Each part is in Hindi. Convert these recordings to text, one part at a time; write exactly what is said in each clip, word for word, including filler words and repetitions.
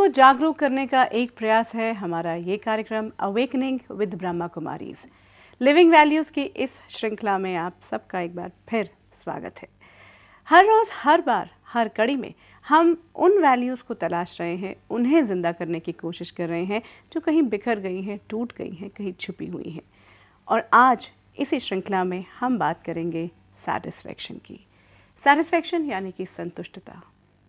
जागरूक करने का एक प्रयास है हमारा ये कार्यक्रम awakening with Brahma Kumaris. Living values की इस श्रृंखला में आप सबका एक बार फिर स्वागत है। हर रोज़, हर बार, हर कड़ी में हम उन वैल्यूज़ को तलाश रहे हैं, उन्हें ज़िंदा करने की कोशिश कर रहे हैं जो कहीं बिखर गई हैं, टूट गई हैं, कहीं छुपी हुई हैं। और आज इसी श्रृंखला में हम बात करेंगे सैटिस्फैक्शन की। सैटिस्फैक्शन यानी कि संतुष्टता।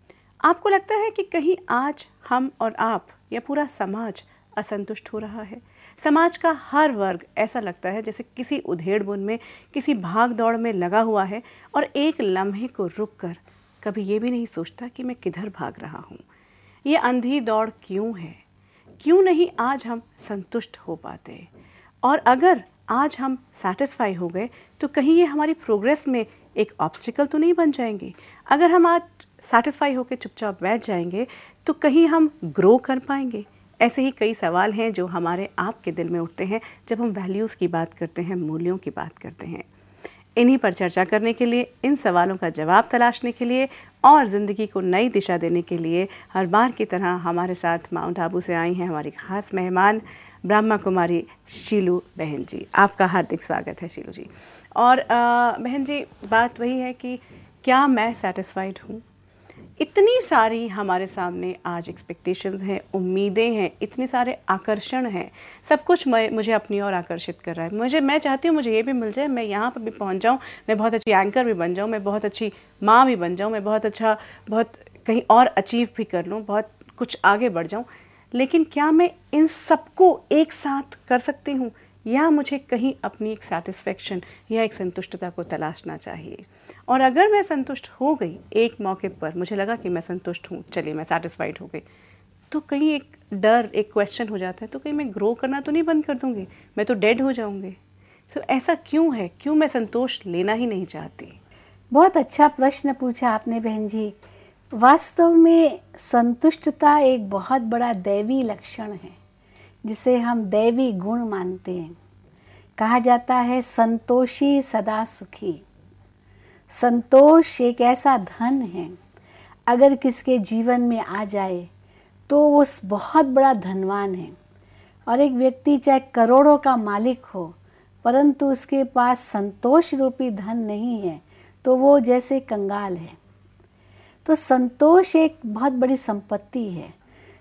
आपको लगता है कि कहीं आज हम और आप या पूरा समाज असंतुष्ट हो रहा है? समाज का हर वर्ग ऐसा लगता है जैसे किसी उधेड़-बुन में, किसी भाग दौड़ में लगा हुआ है और एक लम्हे को रुक कर कभी ये भी नहीं सोचता कि मैं किधर भाग रहा हूँ। ये अंधी दौड़ क्यों है? क्यों नहीं आज हम संतुष्ट हो पाते? और अगर आज हम सैटिस्फाई हो गए तो कहीं ये हमारी प्रोग्रेस में एक ऑब्स्टिकल तो नहीं बन जाएंगे? अगर हम आज सैटिस्फाई होकर चुपचाप बैठ जाएंगे तो कहीं हम ग्रो कर पाएंगे? ऐसे ही कई सवाल हैं जो हमारे आपके दिल में उठते हैं जब हम वैल्यूज़ की बात करते हैं, मूल्यों की बात करते हैं। इन्हीं पर चर्चा करने के लिए, इन सवालों का जवाब तलाशने के लिए और ज़िंदगी को नई दिशा देने के लिए हर बार की तरह हमारे साथ माउंट आबू से आई हैं हमारी खास मेहमान ब्रह्मा कुमारी शीलू बहन जी। आपका हार्दिक स्वागत है शीलू जी। और आ, बहन जी, बात वही है कि क्या मैं सैटिस्फाइड हूँ? इतनी सारी हमारे सामने आज एक्सपेक्टेशंस हैं, उम्मीदें हैं, इतने सारे आकर्षण हैं, सब कुछ मैं मुझे अपनी ओर आकर्षित कर रहा है। मुझे मैं चाहती हूँ मुझे ये भी मिल जाए, मैं यहाँ पर भी पहुँच जाऊँ, मैं बहुत अच्छी एंकर भी बन जाऊँ, मैं बहुत अच्छी माँ भी बन जाऊँ, मैं बहुत अच्छा बहुत कहीं और अचीव भी कर लूँ, बहुत कुछ आगे बढ़ जाऊँ। लेकिन क्या मैं इन सबको एक साथ कर सकती हूँ या मुझे कहीं अपनी एक सेटिस्फेक्शन या एक संतुष्टता को तलाशना चाहिए? और अगर मैं संतुष्ट हो गई एक मौके पर, मुझे लगा कि मैं संतुष्ट हूँ, चलिए मैं सैटिस्फाइड हो गई, तो कहीं एक डर, एक क्वेश्चन हो जाता है, तो कहीं मैं ग्रो करना तो नहीं बंद कर दूँगी, मैं तो डेड हो जाऊँगी। तो ऐसा क्यों है? क्यों मैं संतोष लेना ही नहीं चाहती? बहुत अच्छा प्रश्न पूछा आपने बहन जी। वास्तव में संतुष्टता एक बहुत बड़ा दैवी लक्षण है जिसे हम दैवी गुण मानते हैं। कहा जाता है संतोषी सदा सुखी। संतोष एक ऐसा धन है, अगर किसके जीवन में आ जाए तो वो बहुत बड़ा धनवान है। और एक व्यक्ति चाहे करोड़ों का मालिक हो परंतु उसके पास संतोष रूपी धन नहीं है तो वो जैसे कंगाल है। तो संतोष एक बहुत बड़ी संपत्ति है।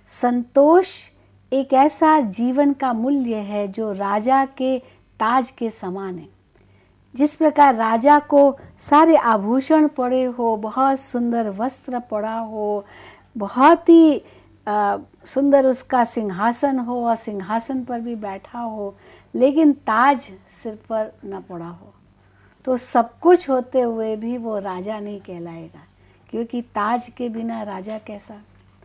संतोष एक ऐसा जीवन का मूल्य है जो राजा के ताज के समान है। जिस प्रकार राजा को सारे आभूषण पड़े हो, बहुत सुंदर वस्त्र पड़ा हो, बहुत ही आ, सुंदर उसका सिंहासन हो और सिंहासन पर भी बैठा हो, लेकिन ताज सिर पर न पड़ा हो, तो सब कुछ होते हुए भी वो राजा नहीं कहलाएगा, क्योंकि ताज के बिना राजा कैसा।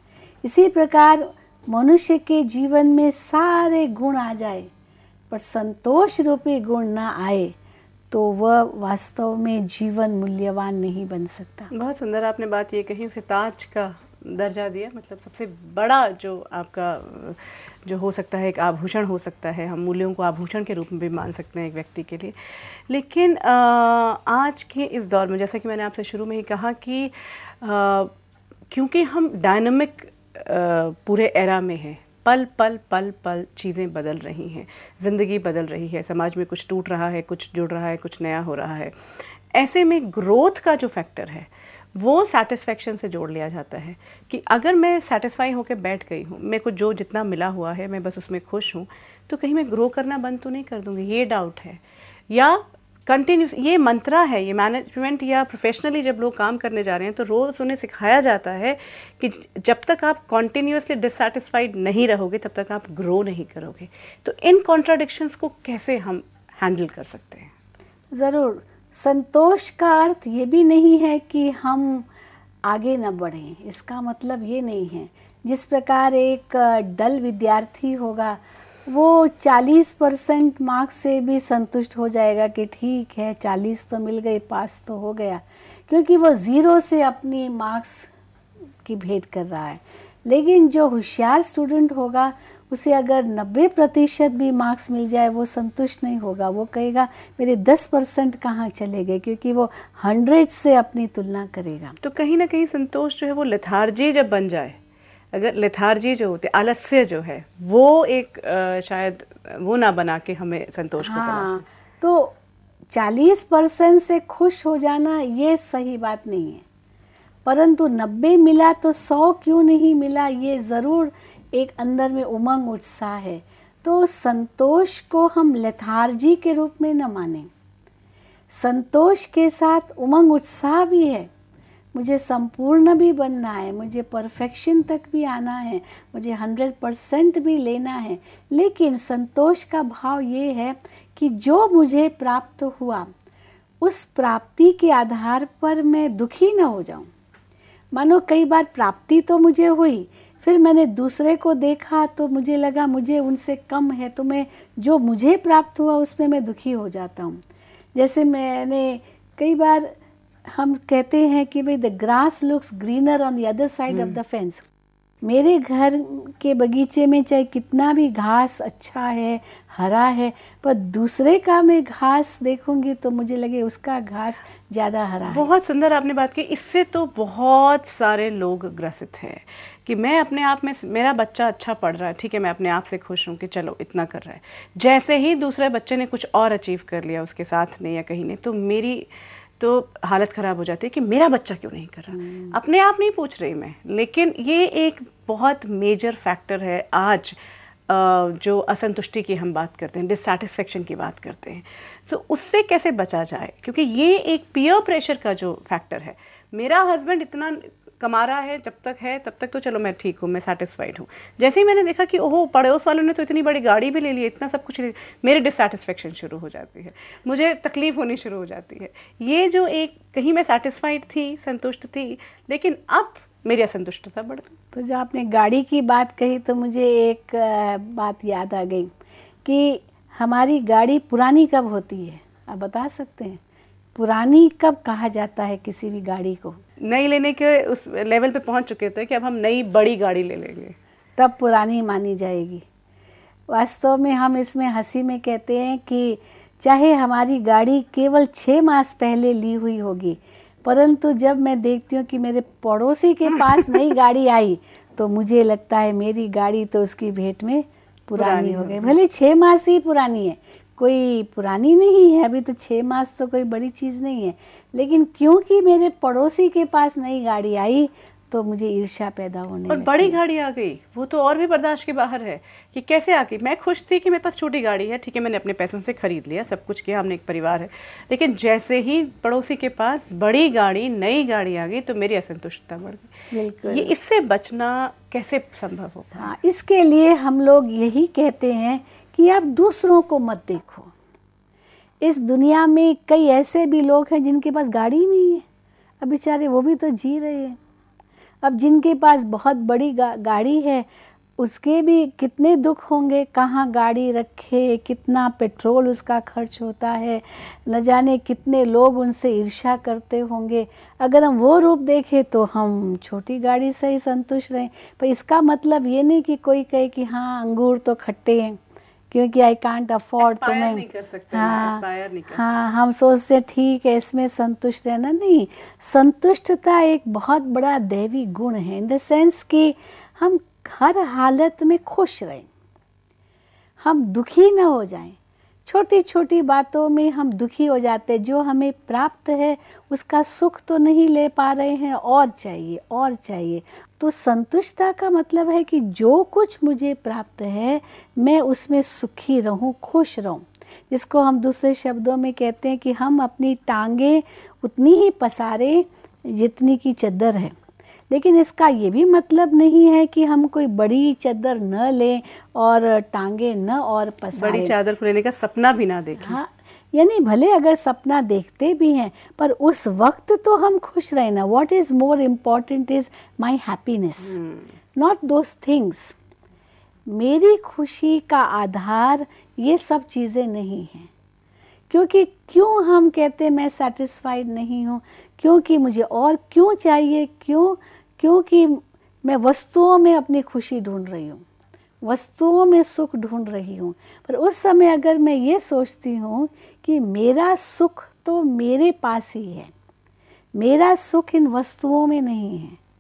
इसी प्रकार मनुष्य के जीवन में सारे गुण आ जाए पर संतोष रूपी गुण ना आए तो वह वास्तव में जीवन मूल्यवान नहीं बन सकता। बहुत सुंदर आपने बात ये कही, उसे ताज का दर्जा दिया, मतलब सबसे बड़ा जो आपका जो हो सकता है, एक आभूषण हो सकता है, हम मूल्यों को आभूषण के रूप में भी मान सकते हैं एक व्यक्ति के लिए। लेकिन आ, आज के इस दौर में, जैसा कि मैंने आपसे शुरू में ही कहा कि आ, क्योंकि हम डायनामिक पूरे एरा में हैं, पल पल पल पल चीज़ें बदल रही हैं, ज़िंदगी बदल रही है, समाज में कुछ टूट रहा है, कुछ जुड़ रहा है, कुछ नया हो रहा है। ऐसे में ग्रोथ का जो फैक्टर है वो सेटिस्फेक्शन से जोड़ लिया जाता है कि अगर मैं सेटिस्फाई होकर बैठ गई हूँ, मेरे को जो जितना मिला हुआ है मैं बस उसमें खुश हूँ, तो कहीं मैं ग्रो करना बंद तो नहीं कर दूँगी, ये डाउट है। या कंटिन्यूस, ये मंत्रा है, ये मैनेजमेंट या प्रोफेशनली जब लोग काम करने जा रहे हैं तो रोज़ उन्हें सिखाया जाता है कि जब तक आप कॉन्टिन्यूसली डिससेटिस्फाइड नहीं रहोगे तब तक आप ग्रो नहीं करोगे। तो इन कॉन्ट्राडिक्शंस को कैसे हम हैंडल कर सकते हैं? ज़रूर। संतोष का अर्थ ये भी नहीं है कि हम आगे न बढ़ें, इसका मतलब ये नहीं है। जिस प्रकार एक डल विद्यार्थी होगा वो चालीस परसेंट मार्क्स से भी संतुष्ट हो जाएगा कि ठीक है, चालीस तो मिल गई, पास तो हो गया, क्योंकि वो ज़ीरो से अपनी मार्क्स की भेंट कर रहा है। लेकिन जो होशियार स्टूडेंट होगा उसे अगर नब्बे प्रतिशत भी मार्क्स मिल जाए वो संतुष्ट नहीं होगा, वो कहेगा मेरे दस परसेंट कहाँ चले गए, क्योंकि वो हंड्रेड से अपनी तुलना करेगा। तो कहीं ना कहीं संतोष जो है वो लेथार्जी जब बन जाए, अगर लेथार्जी जो होते, आलस्य जो है, वो एक आ, शायद वो ना बना के हमें संतोष को तलाशना। हाँ, तो चालीस परसेंट से खुश हो जाना ये सही बात नहीं है, परंतु नब्बे मिला तो सौ क्यों नहीं मिला, ये ज़रूर एक अंदर में उमंग उत्साह है। तो संतोष को हम लेथार्जी के रूप में न मानें, संतोष के साथ उमंग उत्साह भी है। मुझे संपूर्ण भी बनना है, मुझे परफेक्शन तक भी आना है, मुझे हंड्रेड परसेंट भी लेना है, लेकिन संतोष का भाव ये है कि जो मुझे प्राप्त हुआ उस प्राप्ति के आधार पर मैं दुखी न हो जाऊं। मानो कई बार प्राप्ति तो मुझे हुई, फिर मैंने दूसरे को देखा तो मुझे लगा मुझे उनसे कम है, तो मैं जो मुझे प्राप्त हुआ उसमें मैं दुखी हो जाता हूँ। जैसे मैंने कई बार हम कहते हैं कि भाई the grass looks greener on the other side of the fence. मेरे घर के बगीचे में चाहे कितना भी घास अच्छा है, हरा है, पर दूसरे का मैं घास देखूंगी तो मुझे लगे उसका घास ज़्यादा हरा है। बहुत सुंदर आपने बात की। इससे तो बहुत सारे लोग ग्रसित हैं कि मैं अपने आप में, मेरा बच्चा अच्छा पढ़ रहा है, ठीक है, मैं अपने आप से खुश हूँ कि चलो इतना कर रहा है, जैसे ही दूसरे बच्चे ने कुछ और अचीव कर लिया उसके साथ में या कहीं ने, तो मेरी तो हालत ख़राब हो जाती है कि मेरा बच्चा क्यों नहीं कर रहा। अपने आप नहीं पूछ रही मैं, लेकिन ये एक बहुत मेजर फैक्टर है आज जो असंतुष्टि की हम बात करते हैं, डिससैटिस्फैक्शन की बात करते हैं, तो उससे कैसे बचा जाए, क्योंकि ये एक पीयर प्रेशर का जो फैक्टर है। मेरा हस्बैंड इतना कमा रहा है, जब तक है तब तक तो चलो मैं ठीक हूँ, मैं सेटिस्फाइड हूँ। जैसे ही मैंने देखा कि ओहो पड़ोस वालों ने तो इतनी बड़ी गाड़ी भी ले ली, इतना सब कुछ ले लिया, मेरी डिससैटिस्फैक्शन शुरू हो जाती है, मुझे तकलीफ होनी शुरू हो जाती है। ये जो एक कहीं मैं सेटिस्फाइड थी, संतुष्ट थी, लेकिन अब मेरी असंतुष्टता बढ़ गई। तो जब आपने गाड़ी की बात कही तो मुझे एक बात याद आ गई कि हमारी गाड़ी पुरानी कब होती है, आप बता सकते हैं? पुरानी कब कहा जाता है किसी भी गाड़ी को? नई लेने के उस लेवल पे पहुंच चुके थे कि अब हम नई बड़ी गाड़ी ले लेंगे, तब पुरानी मानी जाएगी। वास्तव में हम इसमें हंसी में कहते हैं कि चाहे हमारी गाड़ी केवल छः मास पहले ली हुई होगी, परंतु जब मैं देखती हूँ कि मेरे पड़ोसी के पास नई गाड़ी आई तो मुझे लगता है मेरी गाड़ी तो उसकी भेंट में पुरानी हो गई। भले छः मास ही पुरानी है, कोई पुरानी नहीं है, अभी तो छः मास तो कोई बड़ी चीज़ नहीं है, लेकिन क्योंकि मेरे पड़ोसी के पास नई गाड़ी आई तो मुझे ईर्ष्या पैदा होने और बड़ी गाड़ी आ गई, वो तो और भी बर्दाश्त के बाहर है कि कैसे आ गई। मैं खुश थी कि मेरे पास छोटी गाड़ी है, ठीक है, मैंने अपने पैसों से खरीद लिया, सब कुछ किया, हमने एक परिवार है, लेकिन जैसे ही पड़ोसी के पास बड़ी गाड़ी, नई गाड़ी आ गई तो मेरी असंतुष्टता बढ़ गई। बिल्कुल। ये इससे बचना कैसे संभव हो? हाँ, इसके लिए हम लोग यही कहते हैं कि आप दूसरों को मत देखो। इस दुनिया में कई ऐसे भी लोग हैं जिनके पास गाड़ी नहीं है, अब बेचारे वो भी तो जी रहे हैं। अब जिनके पास बहुत बड़ी गा, गाड़ी है उसके भी कितने दुख होंगे, कहाँ गाड़ी रखे, कितना पेट्रोल उसका खर्च होता है, न जाने कितने लोग उनसे ईर्ष्या करते होंगे। अगर हम वो रूप देखें तो हम छोटी गाड़ी से ही संतुष्ट रहें, पर इसका मतलब ये नहीं कि कोई कहे कि हाँ अंगूर तो खट्टे हैं क्योंकि आई कांट अफोर्ड, तो मैं नहीं कर सकते, हाँ नहीं कर हाँ हम सोचते ठीक है इसमें संतुष्ट रहना। नहीं, संतुष्टता एक बहुत बड़ा दैवी गुण है, इन द सेंस कि हम हर हालत में खुश रहें, हम दुखी न हो जाएं। छोटी छोटी बातों में हम दुखी हो जाते, जो हमें प्राप्त है उसका सुख तो नहीं ले पा रहे हैं, और चाहिए और चाहिए। तो संतुष्टता का मतलब है कि जो कुछ मुझे प्राप्त है मैं उसमें सुखी रहूं, खुश रहूं, जिसको हम दूसरे शब्दों में कहते हैं कि हम अपनी टांगें उतनी ही पसारें जितनी की चद्दर है। लेकिन इसका ये भी मतलब नहीं है कि हम कोई बड़ी चादर न लें और टांगे न और पसारें, बड़ी चादर को लेने का सपना भी ना देखें। हाँ, यानी भले अगर सपना देखते भी हैं पर उस वक्त तो हम खुश रहे ना। What is more important is my happiness, not those things. मेरी खुशी का आधार ये सब चीज़ें नहीं हैं। क्योंकि क्यों हम कहते हैं मैं सेटिस्फाइड नहीं हूँ, क्योंकि मुझे और क्यों चाहिए, क्यों? क्योंकि मैं वस्तुओं में अपनी खुशी ढूंढ रही हूँ, वस्तुओं में सुख ढूंढ रही हूँ। पर उस समय अगर मैं ये सोचती हूँ कि मेरा सुख तो मेरे पास ही है, मेरा सुख इन वस्तुओं में नहीं है,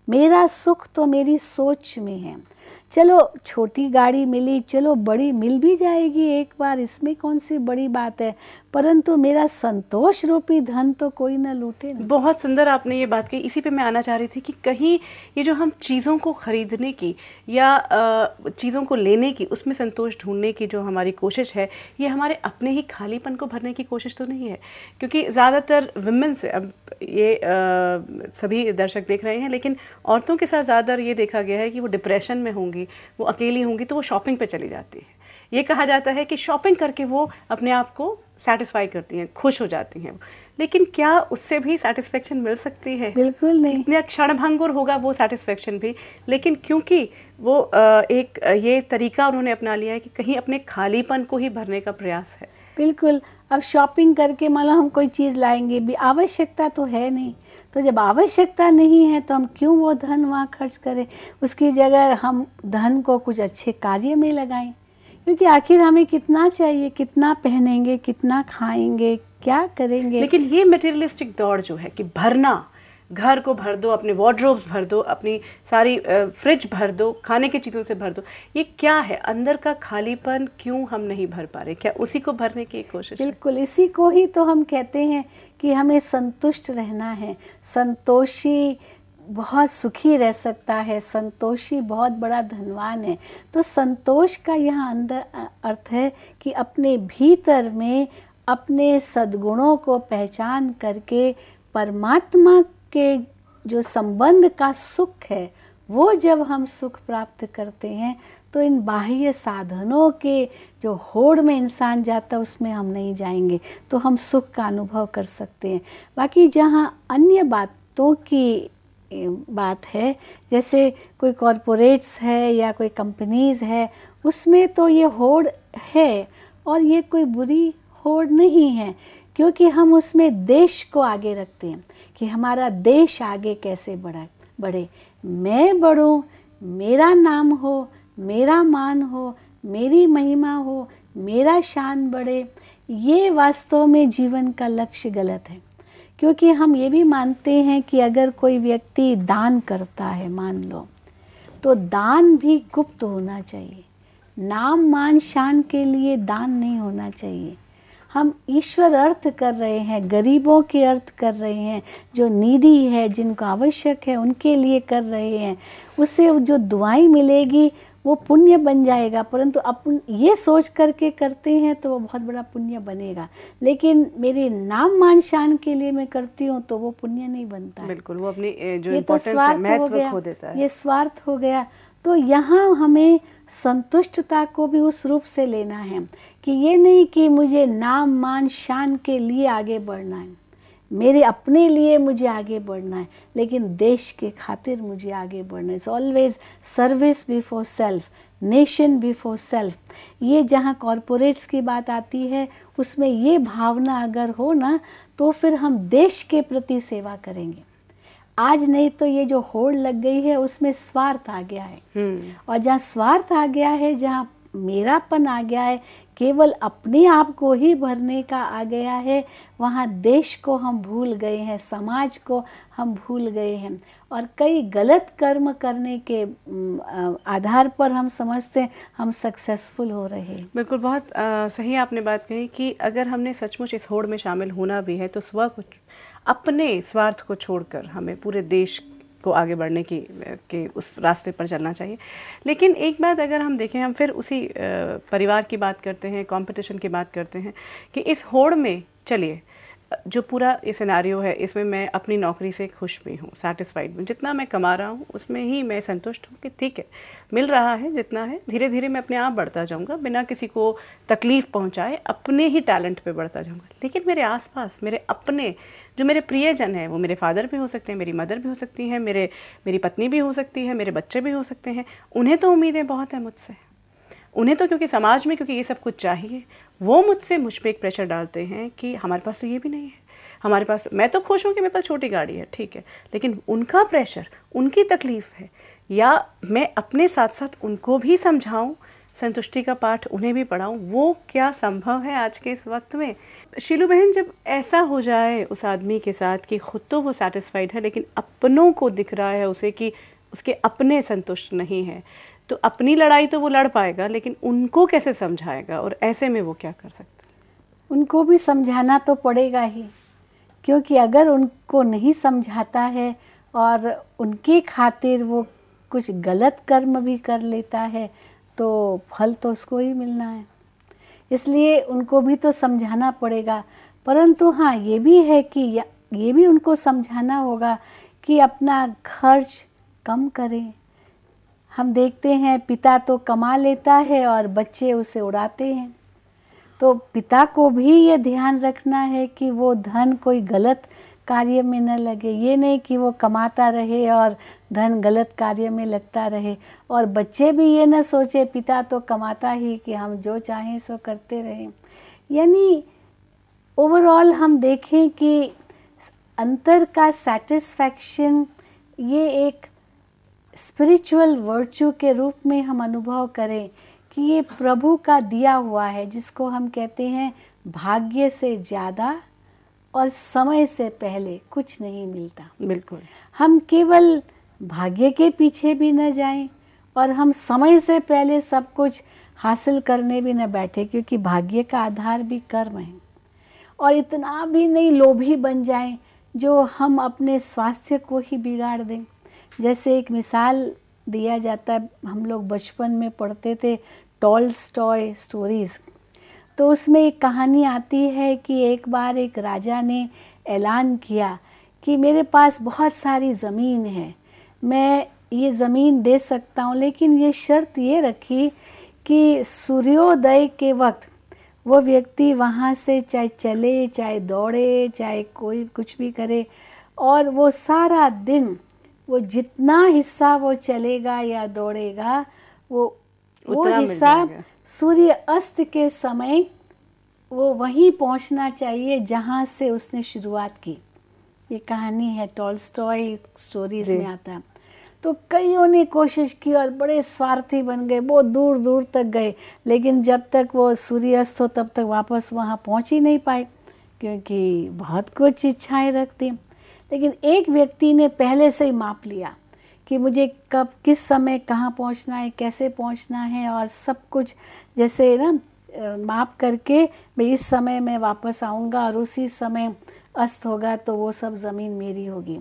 मेरा सुख तो मेरी सोच में है। चलो छोटी गाड़ी मिली, चलो बड़ी मिल भी जाएगी एक बार, इसमें कौन सी बड़ी बात है, परंतु मेरा संतोष रूपी धन तो कोई ना लूटे ना। बहुत सुंदर आपने ये बात कही। इसी पे मैं आना चाह रही थी कि कहीं ये जो हम चीज़ों को खरीदने की या चीज़ों को लेने की, उसमें संतोष ढूंढने की जो हमारी कोशिश है, ये हमारे अपने ही खालीपन को भरने की कोशिश तो नहीं है। क्योंकि ज़्यादातर विमेन से, अब ये आ, सभी दर्शक देख रहे हैं, लेकिन औरतों के साथ ज़्यादातर ये देखा गया है कि वो डिप्रेशन में होंगी, वो अकेली होंगी तो वो शॉपिंग पे चली जाती है। ये कहा जाता है कि शॉपिंग करके वो अपने आप को सेटिस्फाई करती हैं, खुश हो जाती हैं। लेकिन क्या उससे भी सेटिस्फेक्शन मिल सकती है? बिल्कुल नहीं। कितने क्षणभंगुर होगा वो सेटिस्फेक्शन भी, लेकिन क्योंकि वो एक ये तरीका उन्होंने अपना लिया है कि कहीं अपने खालीपन को ही भरने का प्रयास है। बिल्कुल। अब शॉपिंग करके मान लो हम कोई चीज़ लाएंगे भी, आवश्यकता तो है नहीं, तो जब आवश्यकता नहीं है तो हम क्यों वो धन वहाँ खर्च करें? उसकी जगह हम धन को कुछ अच्छे कार्य में लगाएं, क्योंकि आखिर हमें कितना चाहिए, कितना पहनेंगे, कितना खाएंगे, क्या करेंगे। लेकिन ये मटेरियलिस्टिक दौड़ जो है कि भरना, घर को भर दो, अपने वार्डरोब्स भर दो, अपनी सारी फ्रिज भर दो, खाने की चीज़ों से भर दो, ये क्या है? अंदर का खालीपन क्यों हम नहीं भर पा रहे? क्या उसी को भरने की कोशिश? बिल्कुल, इसी को ही तो हम कहते हैं कि हमें संतुष्ट रहना है। संतोषी बहुत सुखी रह सकता है, संतोषी बहुत बड़ा धनवान है। तो संतोष का यहाँ अंदर अर्थ है कि अपने भीतर में अपने सद्गुणों को पहचान करके परमात्मा के जो संबंध का सुख है, वो जब हम सुख प्राप्त करते हैं तो इन बाह्य साधनों के जो होड़ में इंसान जाता है उसमें हम नहीं जाएंगे, तो हम सुख का अनुभव कर सकते हैं। बाकी जहाँ अन्य बातों की बात है, जैसे कोई कॉरपोरेट्स है या कोई कंपनीज़ है, उसमें तो ये होड़ है और ये कोई बुरी होड़ नहीं है, क्योंकि हम उसमें देश को आगे रखते हैं कि हमारा देश आगे कैसे बढ़े बढ़े मैं बढ़ूं, मेरा नाम हो, मेरा मान हो, मेरी महिमा हो, मेरा शान बढ़े। ये वास्तव में जीवन का लक्ष्य गलत है, क्योंकि हम ये भी मानते हैं कि अगर कोई व्यक्ति दान करता है, मान लो, तो दान भी गुप्त होना चाहिए। नाम मान शान के लिए दान नहीं होना चाहिए। हम ईश्वर अर्थ कर रहे हैं, गरीबों के अर्थ कर रहे हैं, जो नीडी है, जिनको आवश्यक है, उनके लिए कर रहे हैं। उससे जो दुआएं मिलेगी वो पुण्य बन जाएगा, परंतु अपन ये सोच करके करते हैं तो वो बहुत बड़ा पुण्य बनेगा। लेकिन मेरे नाम मान शान के लिए मैं करती हूँ तो वो पुण्य नहीं बनता है। बिल्कुल, वो अपनी जो ये तो स्वार्थ महत्व खो देता है। ये स्वार्थ हो गया। तो यहाँ हमें संतुष्टता को भी उस रूप से लेना है कि ये नहीं कि मुझे नाम मान शान के लिए आगे बढ़ना है, मेरे अपने लिए मुझे आगे बढ़ना है, लेकिन देश के खातिर मुझे आगे बढ़ना है। It's always service before self, nation before self. ये जहाँ कॉरपोरेट्स की बात आती है, उसमें ये भावना अगर हो ना, तो फिर हम देश के प्रति सेवा करेंगे। आज नहीं तो ये जो होड़ लग गई है उसमें स्वार्थ आ गया है, और जहाँ स्वार्थ आ गया है, जहाँ मेरापन आ गया है, केवल अपने आप को ही भरने का आ गया है, वहाँ देश को हम भूल गए हैं, समाज को हम भूल गए हैं, और कई गलत कर्म करने के आधार पर हम समझते हैं हम सक्सेसफुल हो रहे हैं। बिल्कुल, बहुत आ, सही आपने बात कही कि अगर हमने सचमुच इस होड़ में शामिल होना भी है तो स्व को, अपने स्वार्थ को छोड़कर हमें पूरे देश को आगे बढ़ने की के उस रास्ते पर चलना चाहिए। लेकिन एक बात अगर हम देखें, हम फिर उसी परिवार की बात करते हैं, कंपटीशन की बात करते हैं कि इस होड़ में, चलिए जो पूरा ये सिनेरियो है, इसमें मैं अपनी नौकरी से खुश भी हूँ, सेटिस्फाइड हूँ, जितना मैं कमा रहा हूँ उसमें ही मैं संतुष्ट हूँ कि ठीक है, मिल रहा है जितना है, धीरे धीरे मैं अपने आप बढ़ता जाऊँगा, बिना किसी को तकलीफ़ पहुँचाए अपने ही टैलेंट पे बढ़ता जाऊँगा। लेकिन मेरे आसपास मेरे अपने जो मेरे प्रियजन हैं, वो मेरे फादर भी हो सकते हैं, मेरी मदर भी हो सकती हैं, मेरे मेरी पत्नी भी हो सकती है, मेरे बच्चे भी हो सकते हैं, उन्हें तो उम्मीदें बहुत हैं मुझसे। उन्हें तो क्योंकि समाज में क्योंकि ये सब कुछ चाहिए, वो मुझसे मुझ पे एक प्रेशर डालते हैं कि हमारे पास तो ये भी नहीं है, हमारे पास, मैं तो खुश हूँ कि मेरे पास छोटी गाड़ी है, ठीक है, लेकिन उनका प्रेशर, उनकी तकलीफ़ है, या मैं अपने साथ साथ उनको भी समझाऊँ संतुष्टि का पाठ उन्हें भी पढ़ाऊं, वो क्या संभव है आज के इस वक्त में? शीलू बहन, जब ऐसा हो जाए उस आदमी के साथ कि खुद तो वो सेटिस्फाइड है लेकिन अपनों को दिख रहा है उसे कि उसके अपने संतुष्ट नहीं है, तो अपनी लड़ाई तो वो लड़ पाएगा लेकिन उनको कैसे समझाएगा, और ऐसे में वो क्या कर सकता है? उनको भी समझाना तो पड़ेगा ही, क्योंकि अगर उनको नहीं समझाता है और उनके खातिर वो कुछ गलत कर्म भी कर लेता है तो फल तो उसको ही मिलना है। इसलिए उनको भी तो समझाना पड़ेगा। परंतु हाँ, ये भी है कि ये भी उनको समझाना होगा कि अपना खर्च कम करें। हम देखते हैं पिता तो कमा लेता है और बच्चे उसे उड़ाते हैं, तो पिता को भी ये ध्यान रखना है कि वो धन कोई गलत कार्य में न लगे। ये नहीं कि वो कमाता रहे और धन गलत कार्य में लगता रहे, और बच्चे भी ये न सोचे पिता तो कमाता ही कि हम जो चाहें सो करते रहें। यानी ओवरऑल हम देखें कि अंतर का सेटिस्फैक्शन ये एक स्पिरिचुअल वर्च्यू के रूप में हम अनुभव करें कि ये प्रभु का दिया हुआ है, जिसको हम कहते हैं भाग्य से ज़्यादा और समय से पहले कुछ नहीं मिलता। बिल्कुल। हम केवल भाग्य के पीछे भी न जाएं और हम समय से पहले सब कुछ हासिल करने भी न बैठे, क्योंकि भाग्य का आधार भी कर्म है। और इतना भी नहीं लोभी बन जाएं जो हम अपने स्वास्थ्य को ही बिगाड़ दें। जैसे एक मिसाल दिया जाता है, हम लोग बचपन में पढ़ते थे टॉल्स्टॉय स्टोरीज़, तो उसमें एक कहानी आती है कि एक बार एक राजा ने ऐलान किया कि मेरे पास बहुत सारी ज़मीन है, मैं ये ज़मीन दे सकता हूँ, लेकिन ये शर्त ये रखी कि सूर्योदय के वक्त वो व्यक्ति वहाँ से चाहे चले, चाहे दौड़े, चाहे कोई कुछ भी करे, और वो सारा दिन वो जितना हिस्सा वो चलेगा या दौड़ेगा वो वो हिस्सा सूर्य अस्त के समय वो वहीं पहुंचना चाहिए जहां से उसने शुरुआत की। ये कहानी है, टॉल्स्टॉय स्टोरीज में आता है। तो कईयों ने कोशिश की और बड़े स्वार्थी बन गए, बहुत दूर दूर तक गए, लेकिन जब तक वो सूर्यास्त हो तब तक वापस वहाँ पहुँच ही नहीं पाए, क्योंकि बहुत कुछ इच्छाएं रखती। लेकिन एक व्यक्ति ने पहले से ही माप लिया कि मुझे कब किस समय कहाँ पहुँचना है, कैसे पहुँचना है, और सब कुछ जैसे ना माप करके मैं इस समय में वापस आऊँगा और उसी समय अस्त होगा तो वो सब ज़मीन मेरी होगी।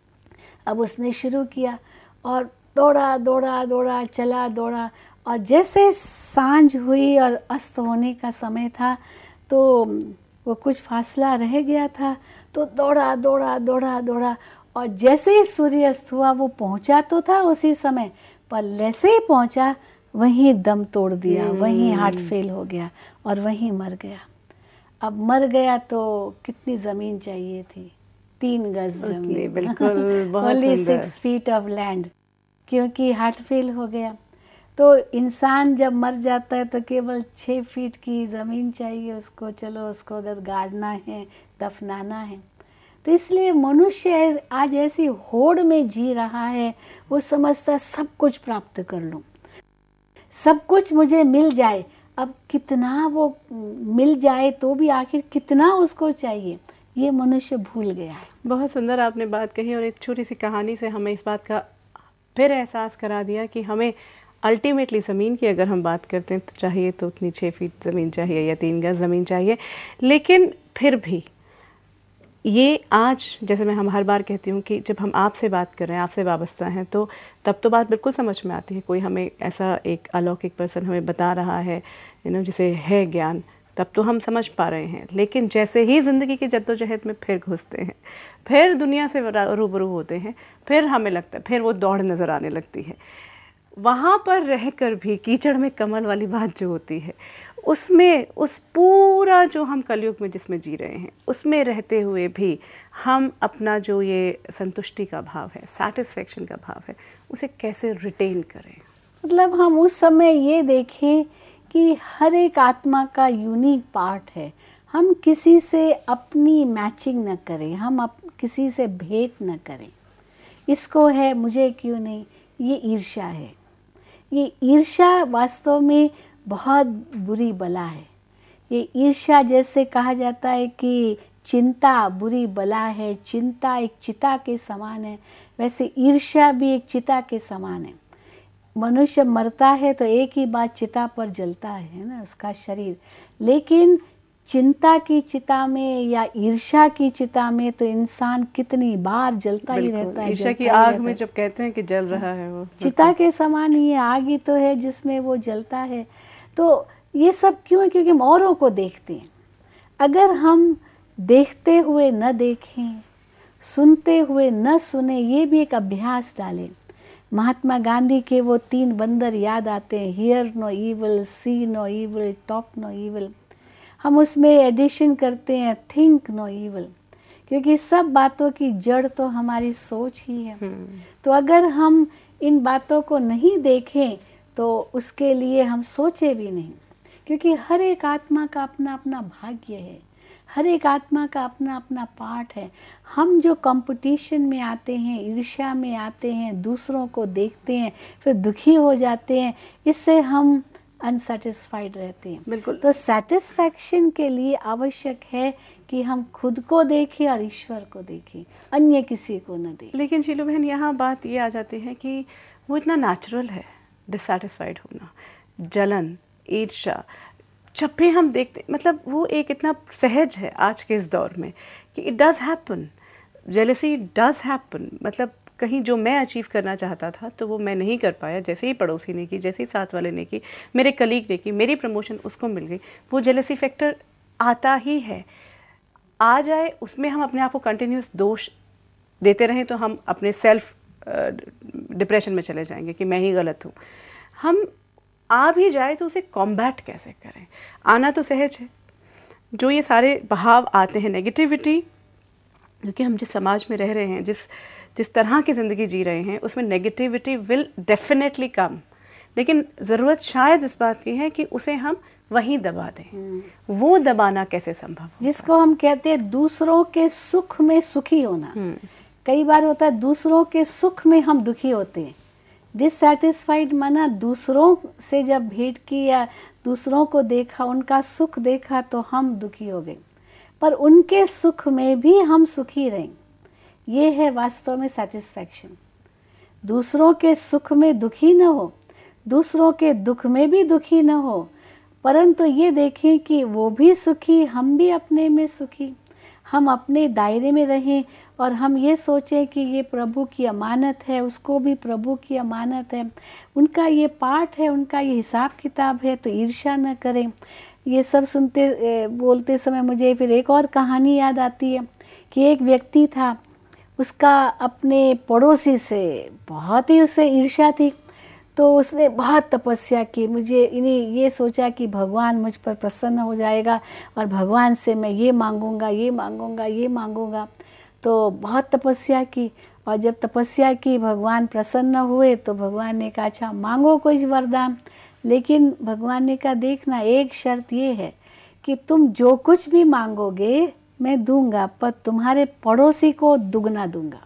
अब उसने शुरू किया और दौड़ा दौड़ा दौड़ा चला दौड़ा, और जैसे सांझ हुई और अस्त होने का समय था तो वो कुछ फासला रह गया था, तो दौड़ा दौड़ा दौड़ा दौड़ा और जैसे ही सूर्यास्त हुआ वो पहुंचा तो था उसी समय, पर जैसे ही पहुंचा वहीं दम तोड़ दिया, वहीं हार्ट फेल हो गया और वहीं मर गया। अब मर गया तो कितनी ज़मीन चाहिए थी? तीन गज ज़मीन, बिल्कुल, बहुत only six feet of land, क्योंकि हार्ट फेल हो गया। तो इंसान जब मर जाता है तो केवल छः फीट की ज़मीन चाहिए उसको, चलो उसको अगर गाड़ना है, दफनाना है। तो इसलिए मनुष्य आज ऐसी होड़ में जी रहा है, वो समझता है सब कुछ प्राप्त कर लूँ, सब कुछ मुझे मिल जाए। अब कितना वो मिल जाए तो भी आखिर कितना उसको चाहिए, ये मनुष्य भूल गया है। बहुत सुंदर आपने बात कही, और एक छोटी सी कहानी से हमें इस बात का फिर एहसास करा दिया कि हमें अल्टीमेटली ज़मीन की अगर हम बात करते हैं तो चाहिए तो उतनी छः फीट ज़मीन चाहिए या तीन गज ज़मीन चाहिए। लेकिन फिर भी ये आज, जैसे मैं हम हर बार कहती हूँ कि जब हम आपसे बात कर रहे हैं, आपसे वाबस्ता हैं, तो तब तो बात बिल्कुल समझ में आती है। कोई हमें ऐसा एक अलौकिक पर्सन हमें बता रहा है, यू नो, जिसे है ज्ञान, तब तो हम समझ पा रहे हैं। लेकिन जैसे ही ज़िंदगी की जद्दोजहद में फिर घुसते हैं, फिर दुनिया से रूबरू होते हैं, फिर हमें लगता है, फिर वो दौड़ नज़र आने लगती है। वहाँ पर रहकर भी कीचड़ में कमल वाली बात जो होती है, उसमें उस पूरा जो हम कलयुग में जिसमें जी रहे हैं, उसमें रहते हुए भी हम अपना जो ये संतुष्टि का भाव है, सैटिस्फैक्शन का भाव है, उसे कैसे रिटेन करें? मतलब हम उस समय ये देखें कि हर एक आत्मा का यूनिक पार्ट है। हम किसी से अपनी मैचिंग न करें, हम अप, किसी से भेंट न करें। इसको है मुझे क्यों नहीं, ये ईर्ष्या है। ये ईर्ष्या वास्तव में बहुत बुरी बला है। ये ईर्ष्या जैसे कहा जाता है कि चिंता बुरी बला है, चिंता एक चिता के समान है, वैसे ईर्ष्या भी एक चिता के समान है। मनुष्य मरता है तो एक ही बार चिता पर जलता है ना उसका शरीर, लेकिन चिंता की चिता में या ईर्ष्या की चिता में तो इंसान कितनी बार जलता ही रहता है। ईर्ष्या की आग में जब कहते हैं कि जल रहा है वो चिता के समान ही है, आग ही तो है जिसमें वो जलता है। तो ये सब क्यों है? क्योंकि हम औरों को देखते हैं। अगर हम देखते हुए न देखें, सुनते हुए न सुने, ये भी एक अभ्यास डालें। महात्मा गांधी के वो तीन बंदर याद आते हैं, hear no evil, see no evil, talk no evil. हम उसमें एडिशन करते हैं थिंक नो इविल, क्योंकि सब बातों की जड़ तो हमारी सोच ही है। तो अगर हम इन बातों को नहीं देखें तो उसके लिए हम सोचे भी नहीं, क्योंकि हर एक आत्मा का अपना अपना भाग्य है, हर एक आत्मा का अपना अपना पाठ है। हम जो कंपटीशन में आते हैं, ईर्ष्या में आते हैं, दूसरों को देखते हैं, फिर दुखी हो जाते हैं, इससे हम अनसेटिस्फाइड रहते हैं। बिल्कुल। तो सेटिस्फैक्शन के लिए आवश्यक है कि हम खुद को देखें और ईश्वर को देखें, अन्य किसी को न देखें। लेकिन शीलू बहन, यहाँ बात ये आ जाती है कि वो इतना नेचुरल है डिससेटिस्फाइड होना, जलन, ईर्ष्या, जब भी हम देखते, मतलब वो एक इतना सहज है आज के इस दौर में कि it does happen, jealousy does happen. मतलब कहीं जो मैं अचीव करना चाहता था तो वो मैं नहीं कर पाया, जैसे ही पड़ोसी ने की, जैसे ही साथ वाले ने की, मेरे कलीग ने की, मेरी प्रमोशन उसको मिल गई, वो जेलसी फैक्टर आता ही है। आ जाए उसमें हम अपने आप को कंटिन्यूस दोष देते रहें तो हम अपने सेल्फ डिप्रेशन में चले जाएंगे कि मैं ही गलत हूँ। हम आ भी जाए तो उसे कॉम्बैट कैसे करें? आना तो सहज है, जो ये सारे बहाव आते हैं नेगेटिविटी, क्योंकि हम जिस समाज में रह रहे हैं, जिस जिस तरह की ज़िंदगी जी रहे हैं, उसमें नेगेटिविटी विल डेफिनेटली कम, लेकिन ज़रूरत शायद इस बात की है कि उसे हम वहीं दबा दें। वो दबाना कैसे संभव? जिसको हम कहते हैं दूसरों के सुख में सुखी होना। कई बार होता है दूसरों के सुख में हम दुखी होते हैं। डिससेटिस्फाइड माना दूसरों से जब भेंट की या दूसरों को देखा, उनका सुख देखा तो हम दुखी हो गए, पर उनके सुख में भी हम सुखी रहें, ये है वास्तव में सेटिस्फैक्शन। दूसरों के सुख में दुखी न हो, दूसरों के दुख में भी दुखी न हो, परंतु ये देखें कि वो भी सुखी, हम भी अपने में सुखी, हम अपने दायरे में रहें और हम ये सोचें कि ये प्रभु की अमानत है, उसको भी प्रभु की अमानत है, उनका ये पाठ है, उनका ये हिसाब किताब है, तो ईर्ष्या न करें। ये सब सुनते बोलते समय मुझे फिर एक और कहानी याद आती है कि एक व्यक्ति था, उसका अपने पड़ोसी से बहुत ही उससे ईर्ष्या थी, तो उसने बहुत तपस्या की। मुझे इन्हें ये सोचा कि भगवान मुझ पर प्रसन्न हो जाएगा और भगवान से मैं ये मांगूंगा, ये मांगूंगा, ये मांगूंगा। तो बहुत तपस्या की, और जब तपस्या की भगवान प्रसन्न हुए तो भगवान ने कहा अच्छा मांगो कुछ वरदान, लेकिन भगवान ने कहा देखना एक शर्त ये है कि तुम जो कुछ भी मांगोगे मैं दूंगा, पर तुम्हारे पड़ोसी को दुगना दूंगा।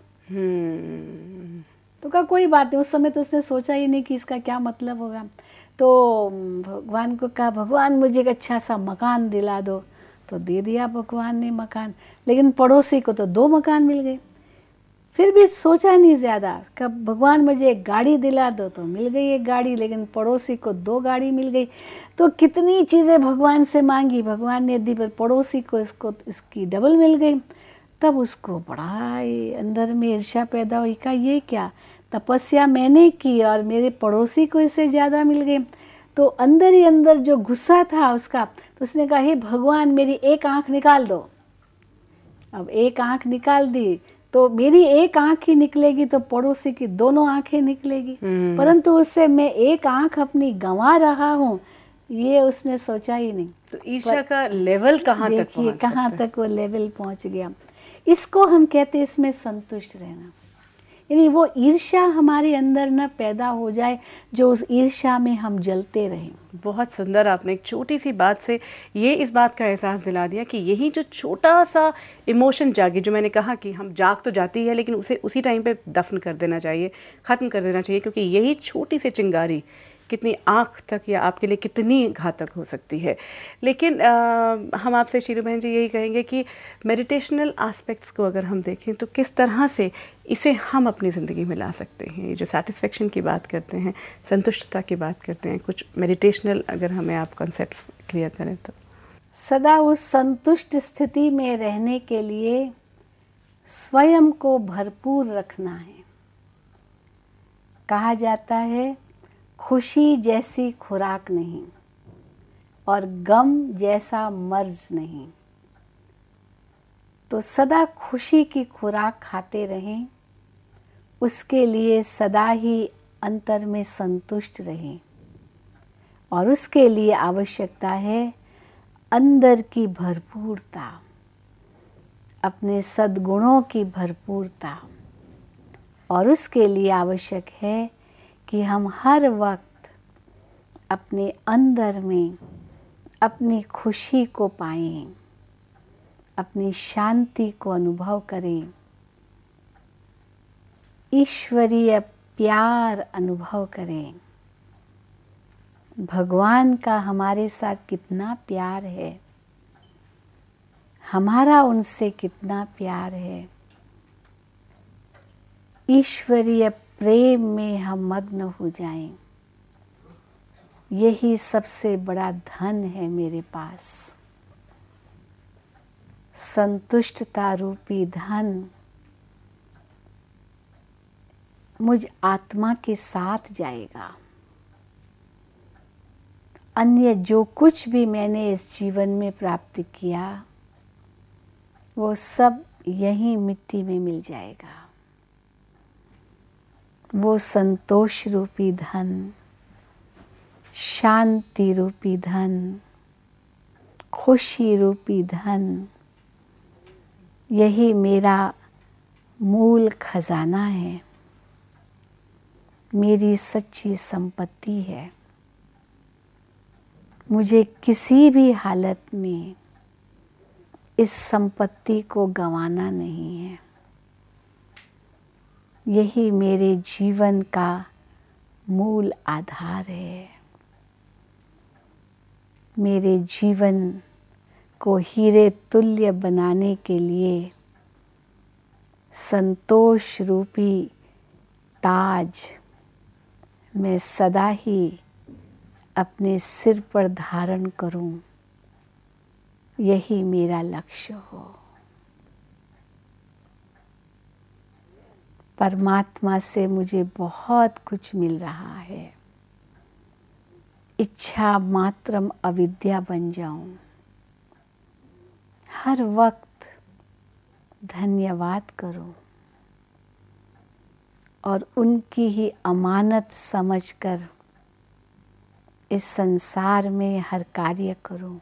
hmm. तो कहा कोई बात नहीं। उस समय तो उसने सोचा ही नहीं कि इसका क्या मतलब होगा। तो भगवान को कहा भगवान मुझे एक अच्छा सा मकान दिला दो, तो दे दिया भगवान ने मकान, लेकिन पड़ोसी को तो दो मकान मिल गए। फिर भी सोचा नहीं ज़्यादा, कब भगवान मुझे एक गाड़ी दिला दो, तो मिल गई एक गाड़ी, लेकिन पड़ोसी को दो गाड़ी मिल गई। तो कितनी चीज़ें भगवान से मांगी, भगवान ने दी, पर पड़ोसी को इसको इसकी डबल मिल गई। तब उसको बड़ा अंदर में ईर्ष्या पैदा हुई, का ये क्या, तपस्या मैंने की और मेरे पड़ोसी को इससे ज़्यादा मिल गए। तो अंदर ही अंदर जो गुस्सा था उसका, तो उसने कहा हे भगवान मेरी एक आँख निकाल दो। अब एक आँख निकाल दी तो मेरी एक आँख ही निकलेगी तो पड़ोसी की दोनों आँखें निकलेगी, परंतु उससे मैं एक आँख अपनी गंवा रहा हूँ, ये उसने सोचा ही नहीं। तो ईर्ष्या का लेवल कहाँ तक पहुँच देखिए कहाँ तक वो लेवल पहुँच गया। इसको हम कहते हैं इसमें संतुष्ट रहना, यानी वो ईर्ष्या हमारे अंदर न पैदा हो जाए जो उस ईर्ष्या में हम जलते रहें। बहुत सुंदर, आपने एक छोटी सी बात से ये इस बात का एहसास दिला दिया कि यही जो छोटा सा इमोशन जागे, जो मैंने कहा कि हम जाग तो जाती है लेकिन उसे उसी टाइम पे दफन कर देना चाहिए, ख़त्म कर देना चाहिए, क्योंकि यही छोटी सी चिंगारी कितनी आँख तक या आपके लिए कितनी घातक हो सकती है। लेकिन आ, हम आपसे शीलू बहन जी यही कहेंगे कि मेडिटेशनल एस्पेक्ट्स को अगर हम देखें तो किस तरह से इसे हम अपनी ज़िंदगी में ला सकते हैं। ये जो सेटिस्फेक्शन की बात करते हैं, संतुष्टता की बात करते हैं, कुछ मेडिटेशनल अगर हमें आप कॉन्सेप्ट्स क्लियर करें तो। सदा उस संतुष्ट स्थिति में रहने के लिए स्वयं को भरपूर रखना है। कहा जाता है खुशी जैसी खुराक नहीं और गम जैसा मर्ज नहीं। तो सदा खुशी की खुराक खाते रहें, उसके लिए सदा ही अंतर में संतुष्ट रहें, और उसके लिए आवश्यकता है अंदर की भरपूरता, अपने सद्गुणों की भरपूरता। और उसके लिए आवश्यक है कि हम हर वक्त अपने अंदर में अपनी खुशी को पाएं, अपनी शांति को अनुभव करें, ईश्वरीय प्यार अनुभव करें। भगवान का हमारे साथ कितना प्यार है, हमारा उनसे कितना प्यार है। ईश्वरीय प्रेम में हम मग्न हो जाएं, यही सबसे बड़ा धन है मेरे पास। संतुष्टता रूपी धन मुझ आत्मा के साथ जाएगा। अन्य जो कुछ भी मैंने इस जीवन में प्राप्त किया वो सब यहीं मिट्टी में मिल जाएगा। वो संतोष रूपी धन, शांति रूपी धन, खुशी रूपी धन, यही मेरा मूल खजाना है, मेरी सच्ची संपत्ति है। मुझे किसी भी हालत में इस संपत्ति को गंवाना नहीं है। यही मेरे जीवन का मूल आधार है। मेरे जीवन को हीरे तुल्य बनाने के लिए संतोष रूपी ताज मैं सदा ही अपने सिर पर धारण करूं, यही मेरा लक्ष्य हो। परमात्मा से मुझे बहुत कुछ मिल रहा है। इच्छा मात्रम अविद्या बन जाऊं। हर वक्त धन्यवाद करूं और उनकी ही अमानत समझकर इस संसार में हर कार्य करूं,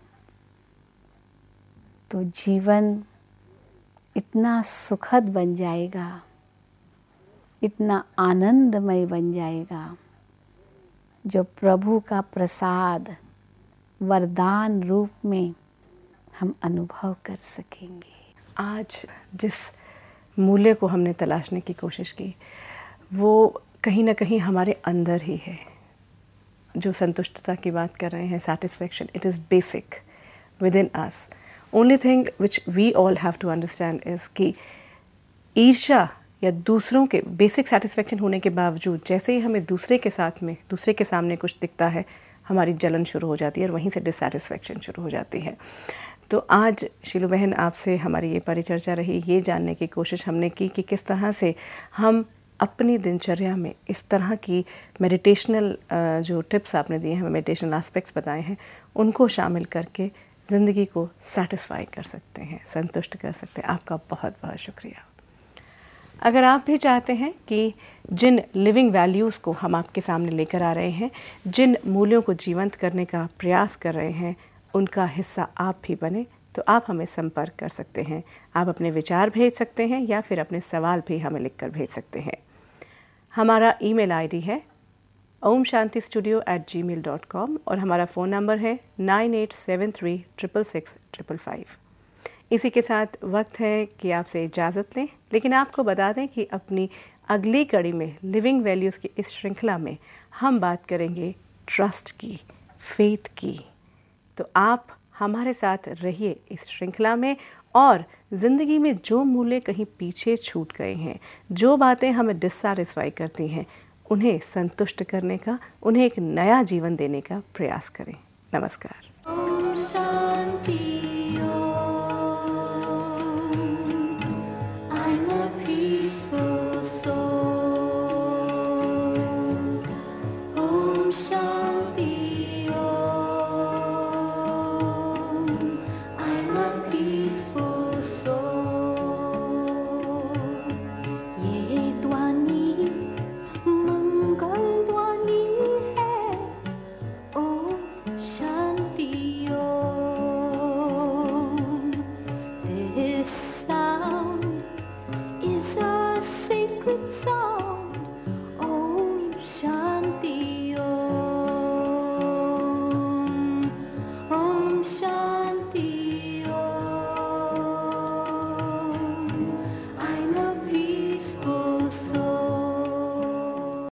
तो जीवन इतना सुखद बन जाएगा, इतना आनंदमय बन जाएगा, जो प्रभु का प्रसाद वरदान रूप में हम अनुभव कर सकेंगे। आज जिस मूल्य को हमने तलाशने की कोशिश की वो कहीं ना कहीं हमारे अंदर ही है। जो संतुष्टता की बात कर रहे हैं, satisfaction, it is basic within us. Only thing which we all have to understand is कि ईर्ष्या या दूसरों के बेसिक सेटिस्फेक्शन होने के बावजूद जैसे ही हमें दूसरे के साथ में दूसरे के सामने कुछ दिखता है, हमारी जलन शुरू हो जाती है और वहीं से डिससेटिस्फेक्शन शुरू हो जाती है। तो आज शीलू बहन आपसे हमारी ये परिचर्चा रही, ये जानने की कोशिश हमने की कि किस तरह से हम अपनी दिनचर्या में इस तरह की मेडिटेशनल जो टिप्स आपने दिए हैं, मेडिटेशनल एस्पेक्ट्स बताए हैं, उनको शामिल करके ज़िंदगी को सेटिस्फाई कर सकते हैं, संतुष्ट कर सकते हैं। आपका बहुत बहुत शुक्रिया। अगर आप भी चाहते हैं कि जिन लिविंग वैल्यूज़ को हम आपके सामने लेकर आ रहे हैं, जिन मूल्यों को जीवंत करने का प्रयास कर रहे हैं, उनका हिस्सा आप भी बने, तो आप हमें संपर्क कर सकते हैं। आप अपने विचार भेज सकते हैं या फिर अपने सवाल भी हमें लिखकर भेज सकते हैं। हमारा ईमेल आईडी है Om Shanti studio at Gmail dot com और हमारा फ़ोन नंबर है nine eight seven three triple six triple five. इसी के साथ वक्त है कि आपसे इजाज़त लें, लेकिन आपको बता दें कि अपनी अगली कड़ी में लिविंग वैल्यूज़ की इस श्रृंखला में हम बात करेंगे ट्रस्ट की, फेथ की। तो आप हमारे साथ रहिए इस श्रृंखला में और ज़िंदगी में जो मूल्य कहीं पीछे छूट गए हैं, जो बातें हमें डिससैटिस्फाई करती हैं, उन्हें संतुष्ट करने का, उन्हें एक नया जीवन देने का प्रयास करें। नमस्कार।